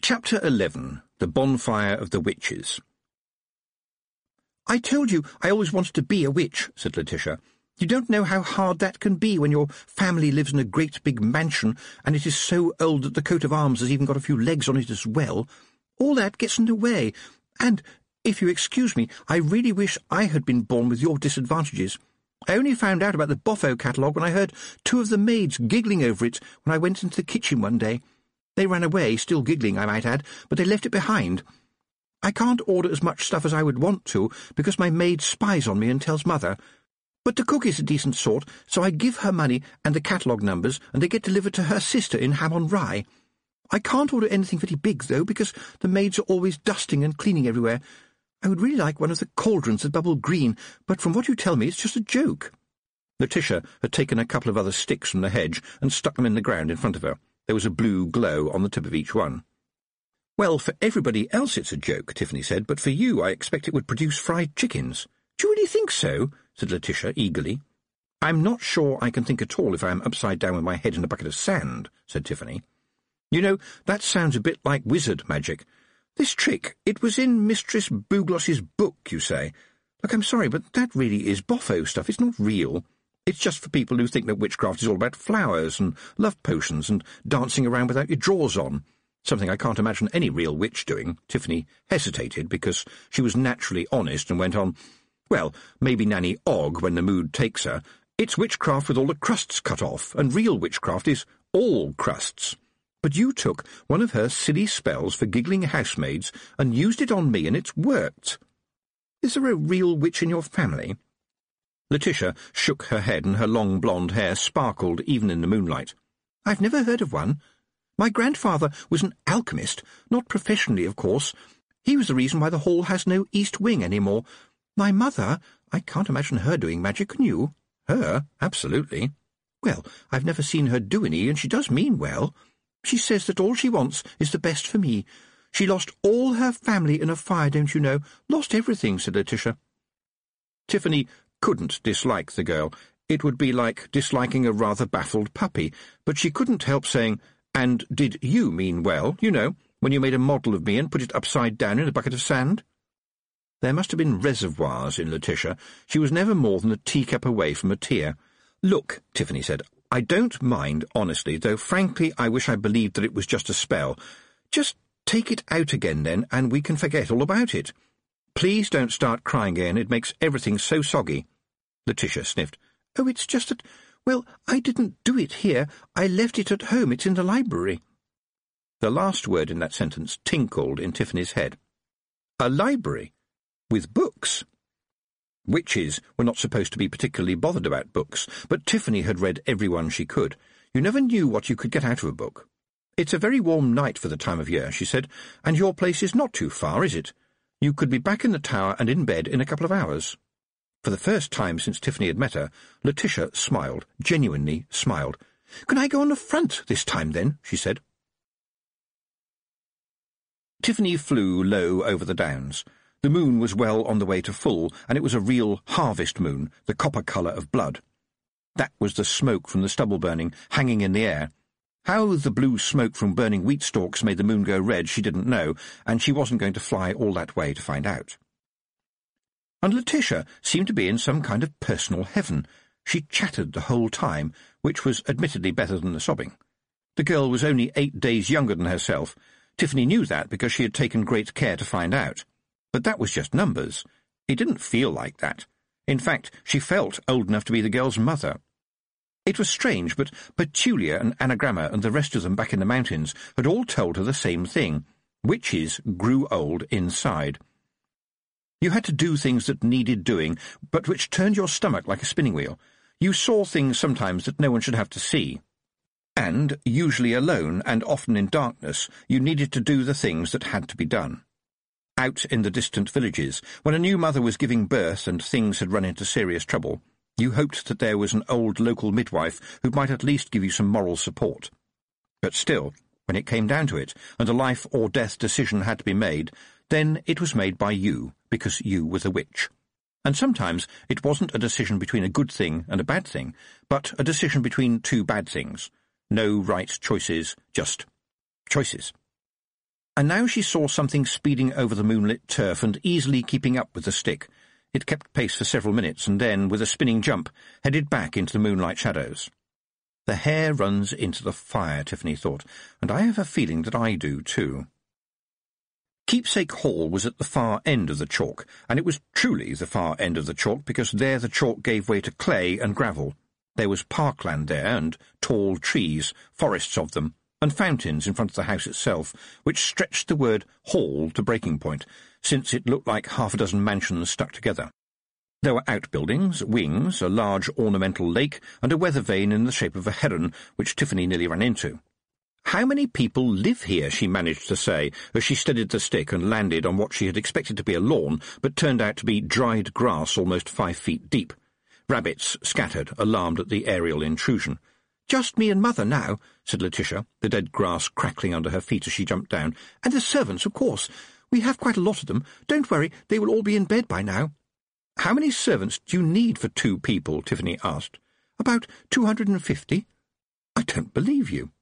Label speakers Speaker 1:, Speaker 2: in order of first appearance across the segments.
Speaker 1: Chapter 11. The Bonfire of the Witches. "I told you I always wanted to be a witch," said Letitia. "You don't know how hard that can be when your family lives in a great big mansion and it is so old that the coat of arms has even got a few legs on it as well. All that gets in the way. And, if you excuse me, I really wish I had been born with your disadvantages. I only found out about the Boffo catalogue when I heard two of the maids giggling over it when I went into the kitchen one day. They ran away, still giggling, I might add, but they left it behind. I can't order as much stuff as I would want to, because my maid spies on me and tells Mother. But the cook is a decent sort, so I give her money and the catalogue numbers, and they get delivered to her sister in Ham-on-Rye. I can't order anything very big, though, because the maids are always dusting and cleaning everywhere. I would really like one of the cauldrons that bubble green, but from what you tell me, it's just a joke." Letitia had taken a couple of other sticks from the hedge and stuck them in the ground in front of her. There was a blue glow on the tip of each one. "Well, for everybody else it's a joke," Tiffany said, "but for you I expect it would produce fried chickens." "Do you really think so?" said Letitia eagerly. "I'm not sure I can think at all if I am upside down with my head in a bucket of sand," said Tiffany. "You know, that sounds a bit like wizard magic. This trick, it was in Mistress Bugloss's book, you say. Look, I'm sorry, but that really is Boffo stuff. It's not real. It's just for people who think that witchcraft is all about flowers and love potions and dancing around without your drawers on. Something I can't imagine any real witch doing." Tiffany hesitated because she was naturally honest and went on, "Well, maybe Nanny Ogg when the mood takes her. It's witchcraft with all the crusts cut off, and real witchcraft is all crusts. But you took one of her silly spells for giggling housemaids and used it on me, and it's worked. Is there a real witch in your family?" Letitia shook her head, and her long blonde hair sparkled even in the moonlight. "I've never heard of one. My grandfather was an alchemist, not professionally, of course. He was the reason why the hall has no east wing any more. My mother, I can't imagine her doing magic, can you?" "Her? Absolutely." "Well, I've never seen her do any, and she does mean well. She says that all she wants is the best for me. She lost all her family in a fire, don't you know? Lost everything," said Letitia. Tiffany couldn't dislike the girl. It would be like disliking a rather baffled puppy, but she couldn't help saying, "And did you mean well, you know, when you made a model of me and put it upside down in a bucket of sand?" There must have been reservoirs in Letitia. She was never more than a teacup away from a tear. "Look," Tiffany said, "I don't mind, honestly, though frankly I wish I believed that it was just a spell. Just take it out again then, and we can forget all about it. Please don't start crying again, it makes everything so soggy." Letitia sniffed. "Oh, it's just that, well, I didn't do it here. I left it at home. It's in the library." The last word in that sentence tinkled in Tiffany's head. A library? With books? Witches were not supposed to be particularly bothered about books, but Tiffany had read every one she could. You never knew what you could get out of a book. "It's a very warm night for the time of year," she said, "and your place is not too far, is it? You could be back in the tower and in bed in a couple of hours." For the first time since Tiffany had met her, Letitia smiled, genuinely smiled. "Can I go on the front this time, then?" she said. Tiffany flew low over the downs. The moon was well on the way to full, and it was a real harvest moon, the copper colour of blood. That was the smoke from the stubble burning, hanging in the air. How the blue smoke from burning wheat stalks made the moon go red she didn't know, and she wasn't going to fly all that way to find out. And Letitia seemed to be in some kind of personal heaven. She chattered the whole time, which was admittedly better than the sobbing. The girl was only 8 days younger than herself. Tiffany knew that because she had taken great care to find out. But that was just numbers. It didn't feel like that. In fact, she felt old enough to be the girl's mother. It was strange, but Petulia and Anagramma and the rest of them back in the mountains had all told her the same thing. Witches grew old inside. You had to do things that needed doing, but which turned your stomach like a spinning wheel. You saw things sometimes that no one should have to see. And, usually alone and often in darkness, you needed to do the things that had to be done. Out in the distant villages, when a new mother was giving birth and things had run into serious trouble, you hoped that there was an old local midwife who might at least give you some moral support. But still, when it came down to it, and a life or death decision had to be made, then it was made by you, because you were the witch. And sometimes it wasn't a decision between a good thing and a bad thing, but a decision between two bad things. No right choices, just choices. and now she saw something speeding over the moonlit turf and easily keeping up with the stick. It kept pace for several minutes, and then, with a spinning jump, headed back into the moonlight shadows. The hare runs into the fire, Tiffany thought, and I have a feeling that I do too. Keepsake Hall was at the far end of the chalk, and it was truly the far end of the chalk because there the chalk gave way to clay and gravel. There was parkland there, and tall trees, forests of them, and fountains in front of the house itself, which stretched the word hall to breaking point, since it looked like half a dozen mansions stuck together. There were outbuildings, wings, a large ornamental lake, and a weather vane in the shape of a heron, which Tiffany nearly ran into. "How many people live here?" she managed to say, as she steadied the stick and landed on what she had expected to be a lawn, but turned out to be dried grass almost 5 feet deep. Rabbits scattered, alarmed at the aerial intrusion. "Just me and Mother now," said Letitia, the dead grass crackling under her feet as she jumped down. "And the servants, of course. We have quite a lot of them. Don't worry, they will all be in bed by now." "How many servants do you need for 2 people?" Tiffany asked. "About 250. "I don't believe you."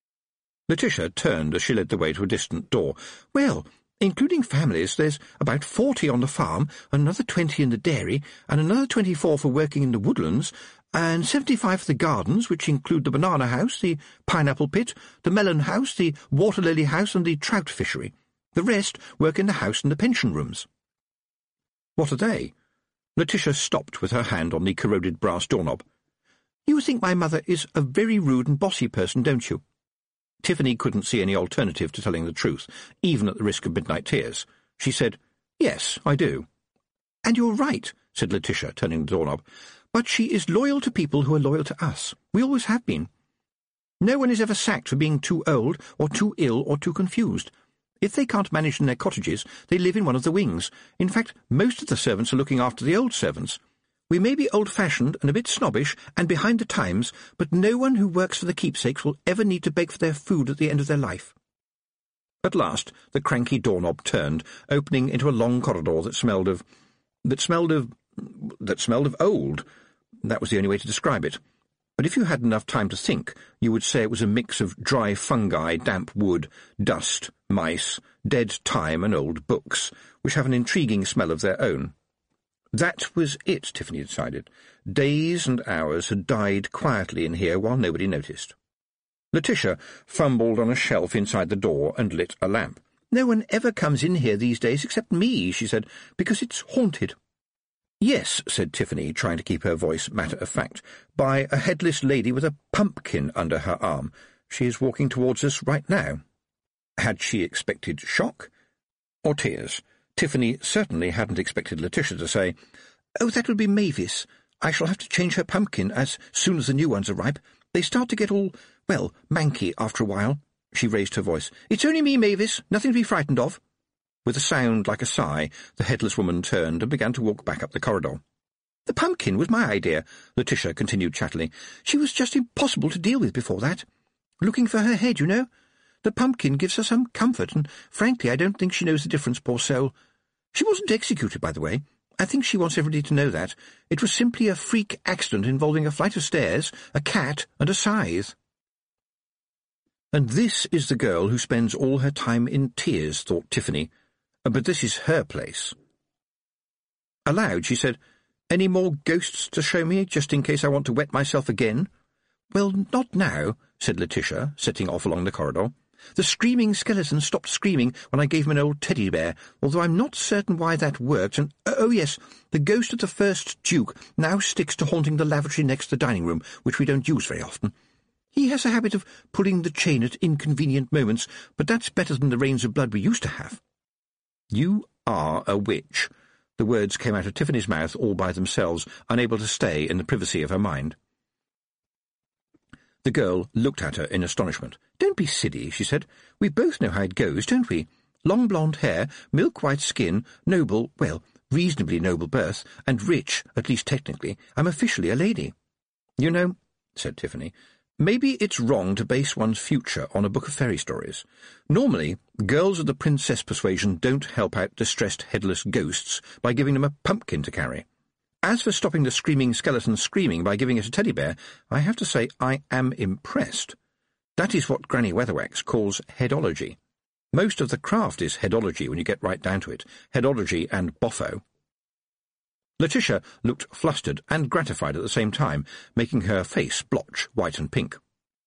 Speaker 1: Letitia turned as she led the way to a distant door. "Well, including families, there's about 40 on the farm, another 20 in the dairy, and another 24 for working in the woodlands, and 75 for the gardens, which include the banana house, the pineapple pit, the melon house, the water lily house, and the trout fishery. The rest work in the house and the pension rooms." "What are they?" Letitia stopped with her hand on the corroded brass doorknob. "You think my mother is a very rude and bossy person, don't you?" Tiffany couldn't see any alternative to telling the truth, even at the risk of midnight tears. She said, "Yes, I do." "And you're right," said Letitia, turning the doorknob. "But she is loyal to people who are loyal to us. We always have been. No one is ever sacked for being too old, or too ill, or too confused. If they can't manage in their cottages, they live in one of the wings. In fact, most of the servants are looking after the old servants. We may be old-fashioned and a bit snobbish and behind the times, but no one who works for the Keepsakes will ever need to beg for their food at the end of their life." At last the cranky doorknob turned, opening into a long corridor that smelled of old. That was the only way to describe it. But if you had enough time to think, you would say it was a mix of dry fungi, damp wood, dust, mice, dead time, and old books, which have an intriguing smell of their own. That was it, Tiffany decided. Days and hours had died quietly in here while nobody noticed. Letitia fumbled on a shelf inside the door and lit a lamp. "No one ever comes in here these days except me," she said, "because it's haunted." "Yes," said Tiffany, trying to keep her voice matter-of-fact, "by a headless lady with a pumpkin under her arm. She is walking towards us right now." Had she expected shock? Or tears? Tiffany certainly hadn't expected Letitia to say, "Oh, that will be Mavis. I shall have to change her pumpkin as soon as the new ones are ripe. They start to get all, well, manky after a while." She raised her voice. "It's only me, Mavis. Nothing to be frightened of." With a sound like a sigh, the headless woman turned and began to walk back up the corridor. "The pumpkin was my idea," Letitia continued chattily. "She was just impossible to deal with before that. Looking for her head, you know. The pumpkin gives her some comfort, and frankly I don't think she knows the difference, poor soul. She wasn't executed, by the way. I think she wants everybody to know that. It was simply a freak accident involving a flight of stairs, a cat, and a scythe." "And this is the girl who spends all her time in tears," thought Tiffany. "But this is her place." Aloud she said, "Any more ghosts to show me, just in case I want to wet myself again?" "Well, not now," said Letitia, setting off along the corridor. "The screaming skeleton stopped screaming when I gave him an old teddy bear, although I'm not certain why that worked, and, oh yes, the ghost of the first Duke now sticks to haunting the lavatory next the dining room, which we don't use very often. He has a habit of pulling the chain at inconvenient moments, but that's better than the rains of blood we used to have." "You are a witch." The words came out of Tiffany's mouth all by themselves, unable to stay in the privacy of her mind. The girl looked at her in astonishment. "Don't be silly," she said. "We both know how it goes, don't we? Long blonde hair, milk-white skin, noble, well, reasonably noble birth, and rich, at least technically. I'm officially a lady." "You know," said Tiffany, "maybe it's wrong to base one's future on a book of fairy stories. Normally, girls of the princess persuasion don't help out distressed headless ghosts by giving them a pumpkin to carry. As for stopping the screaming skeleton screaming by giving it a teddy bear, I have to say I am impressed. That is what Granny Weatherwax calls headology." Most of the craft is headology when you get right down to it, headology and boffo. Letitia looked flustered and gratified at the same time, making her face blotch white and pink.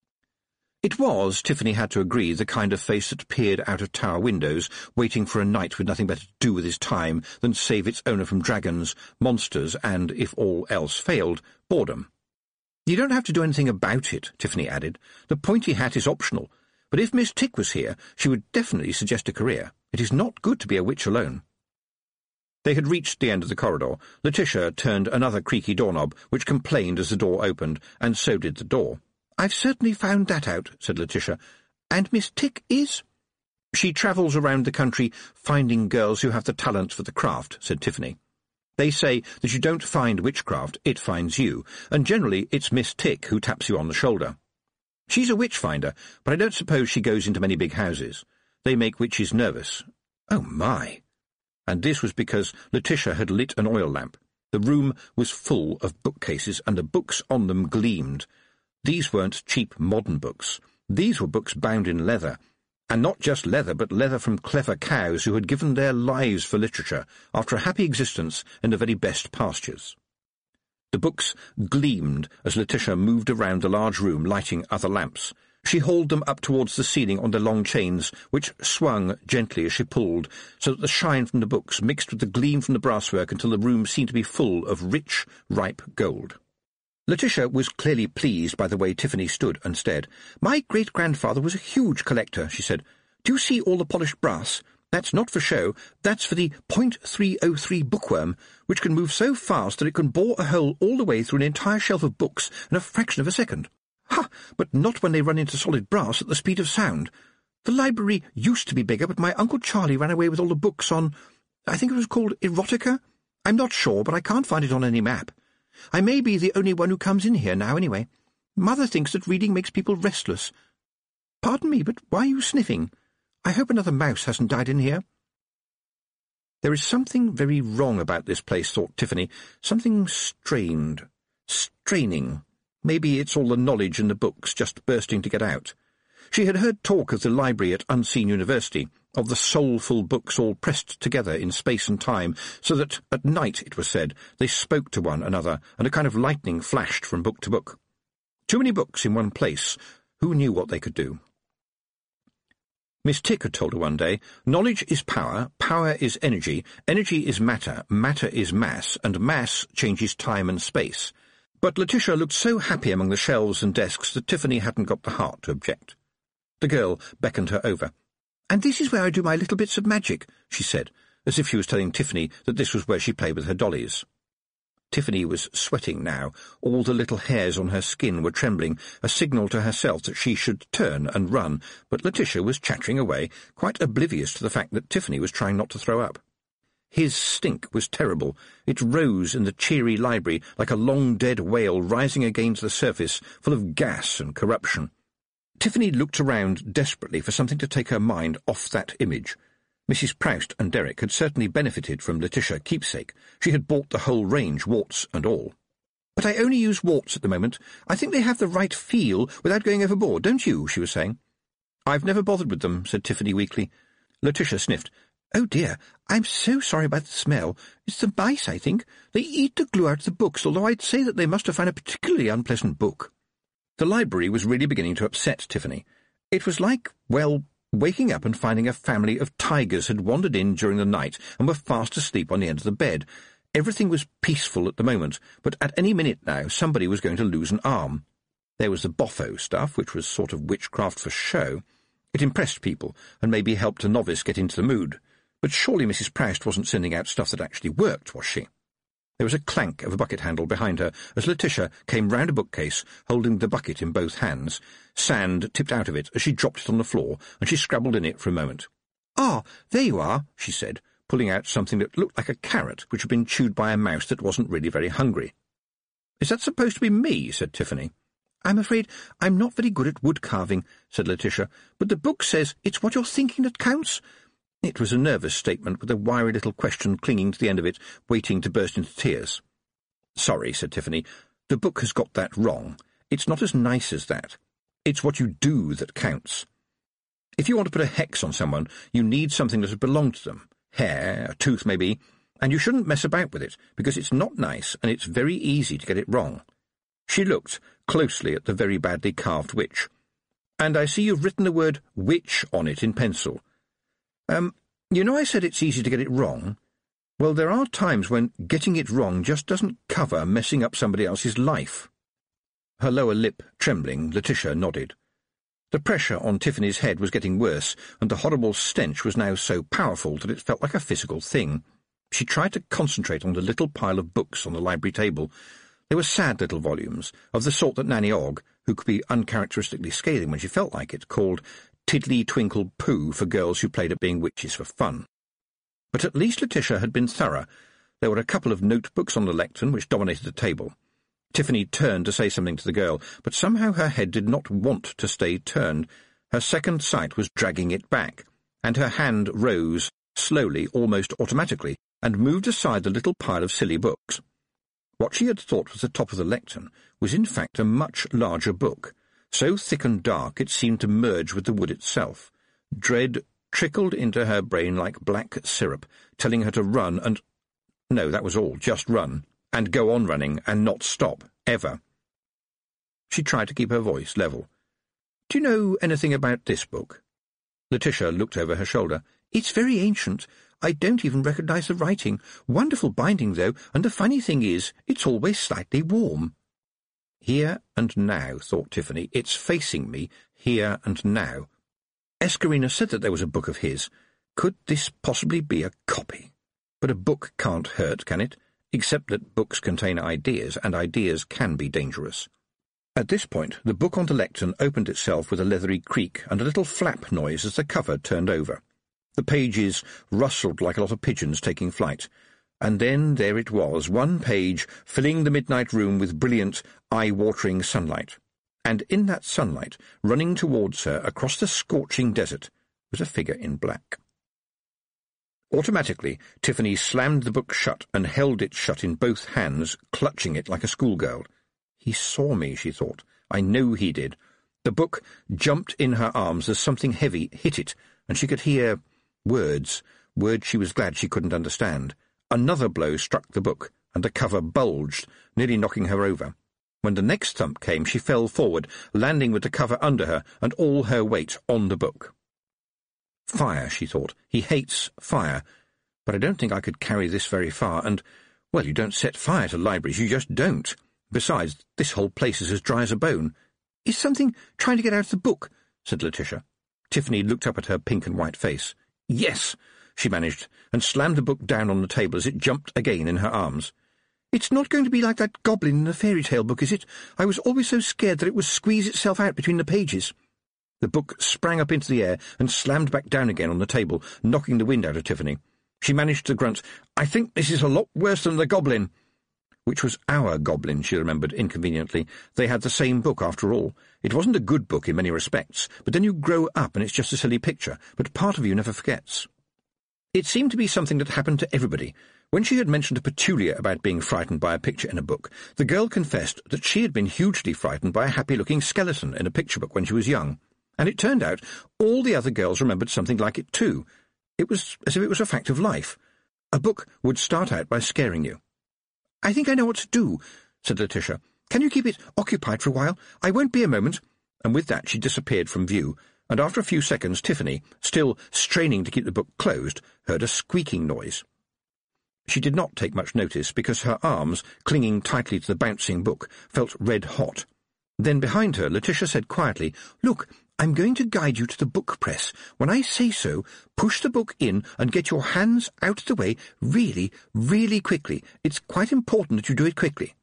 Speaker 1: It was, Tiffany had to agree, the kind of face that peered out of tower windows, waiting for a knight with nothing better to do with his time than save its owner from dragons, monsters, and, if all else failed, boredom. "You don't have to do anything about it," Tiffany added. "The pointy hat is optional, but if Miss Tick was here, she would definitely suggest a career. It is not good to be a witch alone." They had reached the end of the corridor. Letitia turned another creaky doorknob, which complained as the door opened, and so did the door. "I've certainly found that out," said Letitia. "And Miss Tick is—" "She travels around the country finding girls who have the talent for the craft," said Tiffany. "They say that you don't find witchcraft, it finds you, and generally it's Miss Tick who taps you on the shoulder. She's a witch-finder, but I don't suppose she goes into many big houses. They make witches nervous." "Oh, my!" And this was because Letitia had lit an oil lamp. The room was full of bookcases, and the books on them gleamed. These weren't cheap modern books. These were books bound in leather, and not just leather, but leather from clever cows who had given their lives for literature after a happy existence in the very best pastures. The books gleamed as Letitia moved around the large room, lighting other lamps. She hauled them up towards the ceiling on their long chains, which swung gently as she pulled, so that the shine from the books mixed with the gleam from the brasswork until the room seemed to be full of rich, ripe gold. Letitia was clearly pleased by the way Tiffany stood and stared. "My great-grandfather was a huge collector," she said. "Do you see all the polished brass? That's not for show. That's for the .303 bookworm, which can move so fast that it can bore a hole all the way through an entire shelf of books in a fraction of a second. Ha! But not when they run into solid brass at the speed of sound. The library used to be bigger, but my Uncle Charlie ran away with all the books on, I think it was called erotica? I'm not sure, but I can't find it on any map. I may be the only one who comes in here now, anyway. Mother thinks that reading makes people restless. Pardon me, but why are you sniffing? I hope another mouse hasn't died in here." There is something very wrong about this place, thought Tiffany. Something strained. Straining. Maybe it's all the knowledge in the books just bursting to get out. She had heard talk of the library at Unseen University, of the soulful books all pressed together in space and time, so that at night, it was said, they spoke to one another, and a kind of lightning flashed from book to book. Too many books in one place. Who knew what they could do? Miss Tick had told her one day, "Knowledge is power, power is energy, energy is matter, matter is mass, and mass changes time and space." But Letitia looked so happy among the shelves and desks that Tiffany hadn't got the heart to object. The girl beckoned her over. "And this is where I do my little bits of magic," she said, as if she was telling Tiffany that this was where she played with her dollies. Tiffany was sweating now. All the little hairs on her skin were trembling, a signal to herself that she should turn and run, but Letitia was chattering away, quite oblivious to the fact that Tiffany was trying not to throw up. His stink was terrible. It rose in the cheery library like a long-dead whale rising against the surface, full of gas and corruption. Tiffany looked around desperately for something to take her mind off that image. Mrs. Proust and Derek had certainly benefited from Letitia Keepsake. She had bought the whole range, warts and all. "But I only use warts at the moment. I think they have the right feel without going overboard, don't you?" she was saying. "I've never bothered with them," said Tiffany weakly. Letitia sniffed. "Oh dear, I'm so sorry about the smell. It's the mice, I think. They eat the glue out of the books, although I'd say that they must have found a particularly unpleasant book." The library was really beginning to upset Tiffany. It was like, well, waking up and finding a family of tigers had wandered in during the night and were fast asleep on the end of the bed. Everything was peaceful at the moment, but at any minute now somebody was going to lose an arm. There was the boffo stuff, which was sort of witchcraft for show. It impressed people, and maybe helped a novice get into the mood. But surely Mrs. Proust wasn't sending out stuff that actually worked, was she? There was a clank of a bucket handle behind her as Letitia came round a bookcase, holding the bucket in both hands. Sand tipped out of it as she dropped it on the floor, and she scrabbled in it for a moment. "Ah, there you are," she said, pulling out something that looked like a carrot which had been chewed by a mouse that wasn't really very hungry. "Is that supposed to be me?" said Tiffany. "I'm afraid I'm not very good at wood-carving," said Letitia, "but the book says it's what you're thinking that counts." It was a nervous statement with a wiry little question clinging to the end of it, waiting to burst into tears. "Sorry," said Tiffany. "The book has got that wrong. It's not as nice as that. It's what you do that counts." If you want to put a hex on someone, you need something that has belonged to them. Hair, a tooth maybe, and you shouldn't mess about with it, because it's not nice and it's very easy to get it wrong. She looked closely at the very badly carved witch. And I see you've written the word witch on it in pencil. You know I said it's easy to get it wrong? Well, there are times when getting it wrong just doesn't cover messing up somebody else's life. Her lower lip trembling, Letitia nodded. The pressure on Tiffany's head was getting worse, and the horrible stench was now so powerful that it felt like a physical thing. She tried to concentrate on the little pile of books on the library table. They were sad little volumes, of the sort that Nanny Ogg, who could be uncharacteristically scathing when she felt like it, called Tiddly Twinkle Pooh for girls who played at being witches for fun. But at least Letitia had been thorough. There were a couple of notebooks on the lectern which dominated the table. Tiffany turned to say something to the girl, but somehow her head did not want to stay turned. Her second sight was dragging it back, and her hand rose, slowly, almost automatically, and moved aside the little pile of silly books. What she had thought was the top of the lectern was in fact a much larger book, so thick and dark it seemed to merge with the wood itself. Dread trickled into her brain like black syrup, telling her to run and— No, that was all, just run, and go on running and not stop, ever. She tried to keep her voice level. Do you know anything about this book? Letitia looked over her shoulder. It's very ancient. I don't even recognise the writing. Wonderful binding, though, and the funny thing is, it's always slightly warm. Here and now, thought Tiffany. It's facing me, here and now. Escarina said that there was a book of his. Could this possibly be a copy? But a book can't hurt, can it? Except that books contain ideas, and ideas can be dangerous. At this point, the book on the lectern opened itself with a leathery creak and a little flap noise as the cover turned over. The pages rustled like a lot of pigeons taking flight, and then there it was, one page filling the midnight room with brilliant, eye-watering sunlight. And in that sunlight, running towards her across the scorching desert, was a figure in black. Automatically, Tiffany slammed the book shut and held it shut in both hands, clutching it like a schoolgirl. He saw me, she thought. I know he did. The book jumped in her arms as something heavy hit it, and she could hear words she was glad she couldn't understand. Another blow struck the book, and the cover bulged, nearly knocking her over. When the next thump came, she fell forward, landing with the cover under her and all her weight on the book. Fire, she thought. He hates fire. But I don't think I could carry this very far, and, well, you don't set fire to libraries, you just don't. Besides, this whole place is as dry as a bone. Is something trying to get out of the book? Said Letitia. Tiffany looked up at her pink and white face. Yes, she managed, and slammed the book down on the table as it jumped again in her arms. It's not going to be like that goblin in the fairy tale book, is it? I was always so scared that it would squeeze itself out between the pages. The book sprang up into the air and slammed back down again on the table, knocking the wind out of Tiffany. She managed to grunt, I think this is a lot worse than the goblin. Which was our goblin, she remembered inconveniently. They had the same book, after all. It wasn't a good book in many respects, but then you grow up and it's just a silly picture, but part of you never forgets. It seemed to be something that happened to everybody. When she had mentioned to Petulia about being frightened by a picture in a book, the girl confessed that she had been hugely frightened by a happy-looking skeleton in a picture book when she was young, and it turned out all the other girls remembered something like it too. It was as if it was a fact of life. A book would start out by scaring you. I think I know what to do, said Letitia. Can you keep it occupied for a while? I won't be a moment. And with that she disappeared from view, and after a few seconds Tiffany, still straining to keep the book closed, heard a squeaking noise. She did not take much notice, because her arms, clinging tightly to the bouncing book, felt red-hot. Then behind her Letitia said quietly, Look, I'm going to guide you to the book press. When I say so, push the book in and get your hands out of the way really, really quickly. It's quite important that you do it quickly.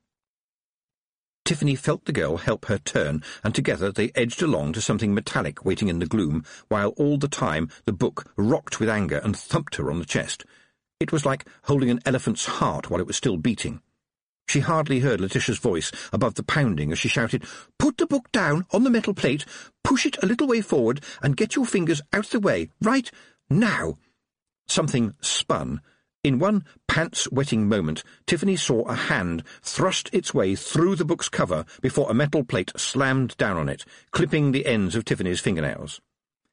Speaker 1: Tiffany felt the girl help her turn, and together they edged along to something metallic waiting in the gloom, while all the time the book rocked with anger and thumped her on the chest. It was like holding an elephant's heart while it was still beating. She hardly heard Letitia's voice above the pounding as she shouted, Put the book down on the metal plate, push it a little way forward, and get your fingers out of the way, right now. Something spun. In one pants-wetting moment, Tiffany saw a hand thrust its way through the book's cover before a metal plate slammed down on it, clipping the ends of Tiffany's fingernails.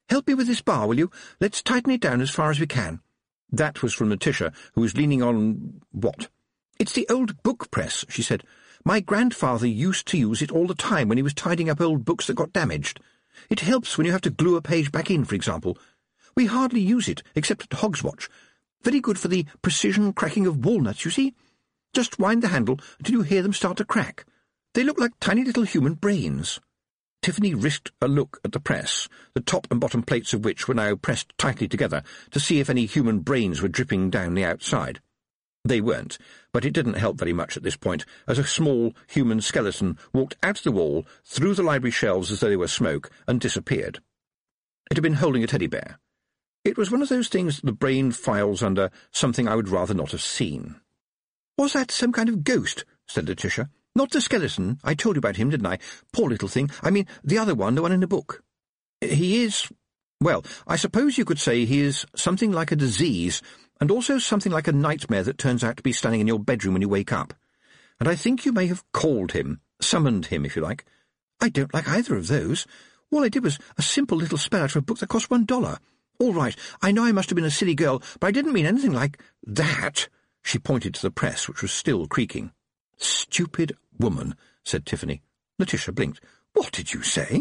Speaker 1: Help me with this bar, will you? Let's tighten it down as far as we can." That was from Letitia, who was leaning on... what? "It's the old book press," she said. "My grandfather used to use it all the time when he was tidying up old books that got damaged. It helps when you have to glue a page back in, for example. We hardly use it, except at Hogswatch. Very good for the precision cracking of walnuts, you see. Just wind the handle until you hear them start to crack. They look like tiny little human brains." Tiffany risked a look at the press, the top and bottom plates of which were now pressed tightly together, to see if any human brains were dripping down the outside. They weren't, but it didn't help very much at this point, as a small human skeleton walked out of the wall, through the library shelves as though they were smoke, and disappeared. It had been holding a teddy bear. It was one of those things that the brain files under something I would rather not have seen. "Was that some kind of ghost?" said Letitia. "Not the skeleton. I told you about him, didn't I? Poor little thing. I mean, the other one, the one in the book." "He is... well, I suppose you could say he is something like a disease, and also something like a nightmare that turns out to be standing in your bedroom when you wake up. And I think you may have called him, summoned him, if you like." "I don't like either of those. All I did was a simple little spell out of a book that cost $1. All right, I know I must have been a silly girl, but I didn't mean anything like that." She pointed to the press, which was still creaking. "Stupid woman," said Tiffany. Letitia blinked. "What did you say?"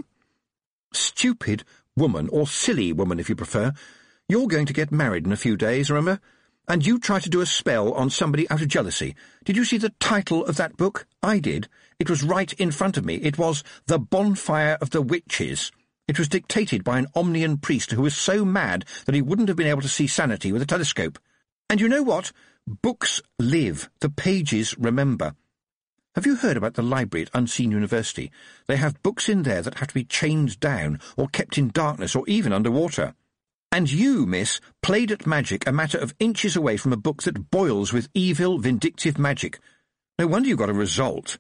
Speaker 1: "Stupid woman, or silly woman, if you prefer. You're going to get married in a few days, remember? And you try to do a spell on somebody out of jealousy. Did you see the title of that book? I did. It was right in front of me. It was The Bonfire of the Witches. It was dictated by an Omnian priest who was so mad that he wouldn't have been able to see sanity with a telescope. And you know what? Books live. The pages remember. Have you heard about the library at Unseen University? They have books in there that have to be chained down, or kept in darkness, or even underwater. And you, miss, played at magic a matter of inches away from a book that boils with evil, vindictive magic. No wonder you got a result.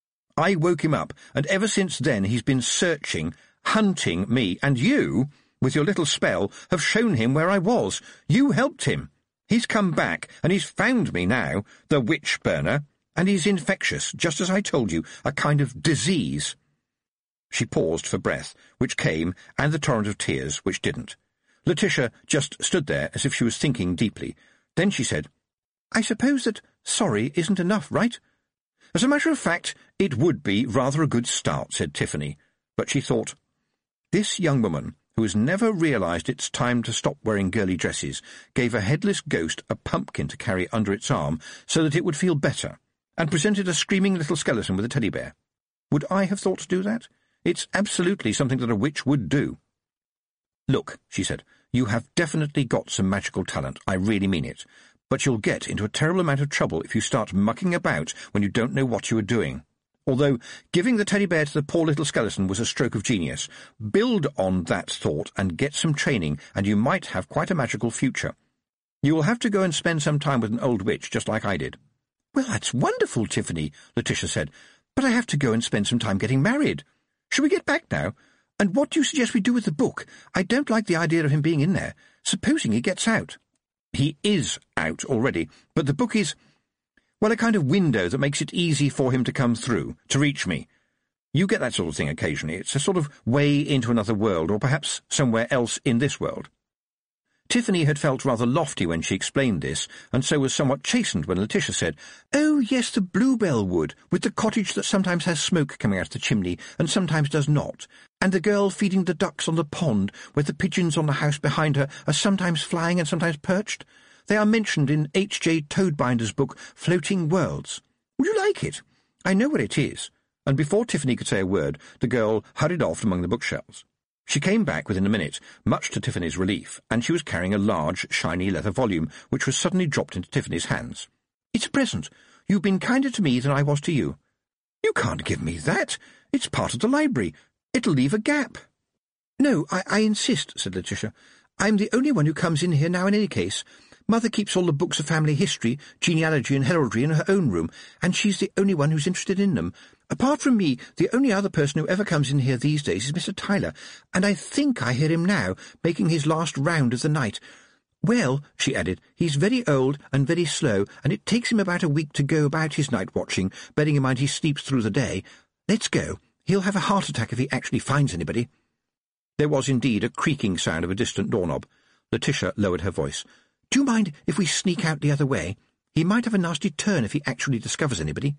Speaker 1: I woke him up, and ever since then he's been searching, hunting me, and you, with your little spell, have shown him where I was. You helped him. He's come back, and he's found me now, the witch-burner, and he's infectious, just as I told you, a kind of disease." She paused for breath, which came, and the torrent of tears, which didn't. Letitia just stood there as if she was thinking deeply. Then she said, "I suppose that sorry isn't enough, right?" "As a matter of fact, it would be rather a good start," said Tiffany. But she thought, this young woman, who has never realised it's time to stop wearing girly dresses, gave a headless ghost a pumpkin to carry under its arm so that it would feel better, and presented a screaming little skeleton with a teddy bear. Would I have thought to do that? It's absolutely something that a witch would do. "Look," she said, "you have definitely got some magical talent, I really mean it, but you'll get into a terrible amount of trouble if you start mucking about when you don't know what you are doing. Although giving the teddy bear to the poor little skeleton was a stroke of genius. Build on that thought and get some training, and you might have quite a magical future. You will have to go and spend some time with an old witch, just like I did." "Well, that's wonderful, Tiffany," Letitia said, "but I have to go and spend some time getting married. Shall we get back now? And what do you suggest we do with the book? I don't like the idea of him being in there. Supposing he gets out." "He is out already, but the book is, well, a kind of window that makes it easy for him to come through, to reach me. You get that sort of thing occasionally. It's a sort of way into another world, or perhaps somewhere else in this world." Tiffany had felt rather lofty when she explained this, and so was somewhat chastened when Letitia said, "Oh, yes, the Bluebell Wood, with the cottage that sometimes has smoke coming out of the chimney, and sometimes does not, and the girl feeding the ducks on the pond, where the pigeons on the house behind her are sometimes flying and sometimes perched. They are mentioned in H.J. Toadbinder's book, Floating Worlds. Would you like it? I know where it is." And before Tiffany could say a word, the girl hurried off among the bookshelves. She came back within a minute, much to Tiffany's relief, and she was carrying a large, shiny leather volume, which was suddenly dropped into Tiffany's hands. "It's a present. You've been kinder to me than I was to you." "You can't give me that. It's part of the library. It'll leave a gap." "No, I insist," said Letitia. "I'm the only one who comes in here now in any case. Mother keeps all the books of family history, genealogy and heraldry in her own room, and she's the only one who's interested in them. Apart from me, the only other person who ever comes in here these days is Mr. Tyler, and I think I hear him now, making his last round of the night. Well," she added, "he's very old and very slow, and it takes him about a week to go about his night-watching, bearing in mind he sleeps through the day. Let's go. He'll have a heart attack if he actually finds anybody." There was indeed a creaking sound of a distant doorknob. Letitia lowered her voice. "Do you mind if we sneak out the other way? He might have a nasty turn if he actually discovers anybody."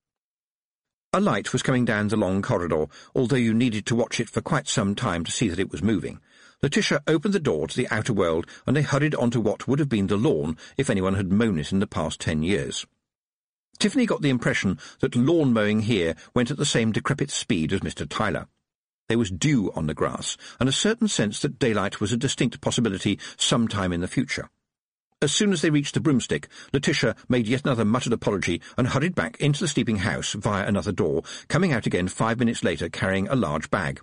Speaker 1: A light was coming down the long corridor, although you needed to watch it for quite some time to see that it was moving. Letitia opened the door to the outer world, and they hurried onto what would have been the lawn if anyone had mown it in the past 10 years. Tiffany got the impression that lawn mowing here went at the same decrepit speed as Mr. Tyler. There was dew on the grass, and a certain sense that daylight was a distinct possibility sometime in the future. As soon as they reached the broomstick, Letitia made yet another muttered apology and hurried back into the sleeping house via another door, coming out again 5 minutes later carrying a large bag.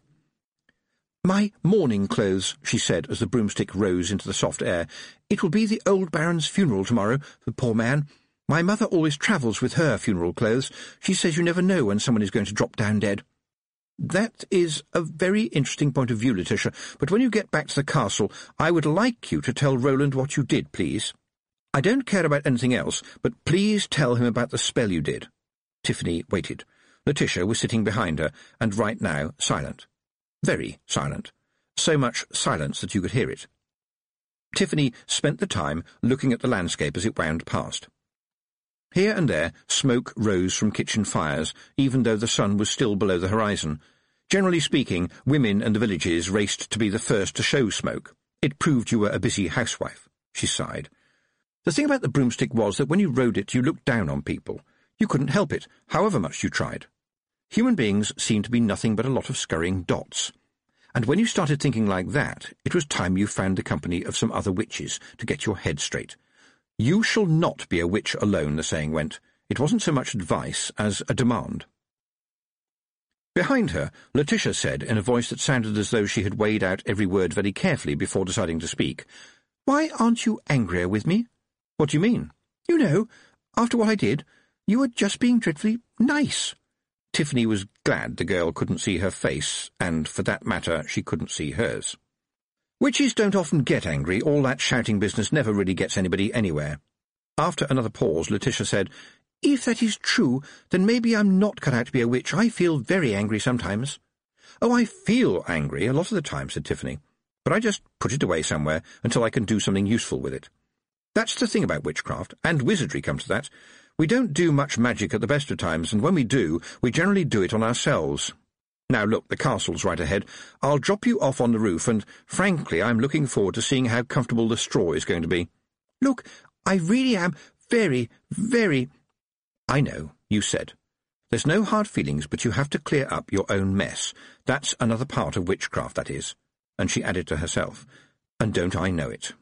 Speaker 1: "My mourning clothes," she said as the broomstick rose into the soft air. "It will be the old Baron's funeral tomorrow, the poor man. My mother always travels with her funeral clothes. She says you never know when someone is going to drop down dead." "That is a very interesting point of view, Letitia, but when you get back to the castle, I would like you to tell Roland what you did, please. I don't care about anything else, but please tell him about the spell you did." Tiffany waited. Letitia was sitting behind her, and right now silent. Very silent. So much silence that you could hear it. Tiffany spent the time looking at the landscape as it wound past. Here and there smoke rose from kitchen fires, even though the sun was still below the horizon. Generally speaking, women in the villages raced to be the first to show smoke. It proved you were a busy housewife. She sighed. The thing about the broomstick was that when you rode it, you looked down on people. You couldn't help it, however much you tried. Human beings seemed to be nothing but a lot of scurrying dots. And when you started thinking like that, it was time you found the company of some other witches to get your head straight. "You shall not be a witch alone," the saying went. It wasn't so much advice as a demand. Behind her, Letitia said, in a voice that sounded as though she had weighed out every word very carefully before deciding to speak, "Why aren't you angrier with me?" "What do you mean?" "You know, after what I did, you were just being dreadfully nice." Tiffany was glad the girl couldn't see her face, and, for that matter, she couldn't see hers. Witches don't often get angry. All that shouting business never really gets anybody anywhere. After another pause, Letitia said, "If that is true, then maybe I'm not cut out to be a witch. I feel very angry sometimes." "Oh, I feel angry a lot of the time," said Tiffany, "but I just put it away somewhere until I can do something useful with it. That's the thing about witchcraft, and wizardry, come to that. We don't do much magic at the best of times, and when we do, we generally do it on ourselves. Now look, the castle's right ahead. I'll drop you off on the roof, and frankly, I'm looking forward to seeing how comfortable the straw is going to be." "Look, I really am very, very—" "I know," you said. "There's no hard feelings, but you have to clear up your own mess. That's another part of witchcraft, that is." And she added to herself, "And don't I know it?"